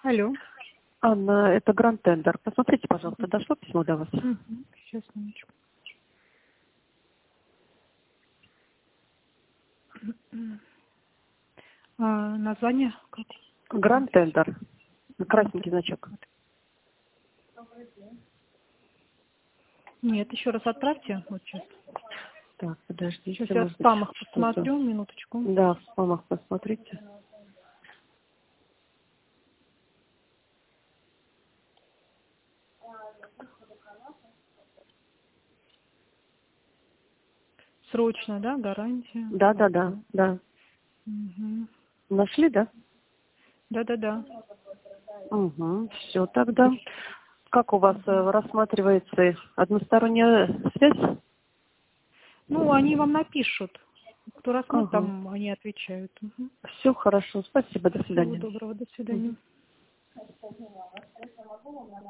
Алло. Анна, это Гранд Тендер. Посмотрите, пожалуйста, дошло письмо до вас? Сейчас, минуточку. Название как? Гранд Тендер. Красненький значок. Нет, еще раз отправьте. Вот сейчас. Так, подождите. Сейчас я в спамах посмотрю, минуточку. Да, в спамах посмотрите. Срочно, да, гарантия? Да. Угу. Нашли, да? Да. Угу, все тогда. Как у вас рассматривается односторонняя связь? Ну, они вам напишут. Кто рассмотрит, Ага. там они отвечают. Угу. Все хорошо. Спасибо. До Всего свидания. доброго, до Мгм. свидания.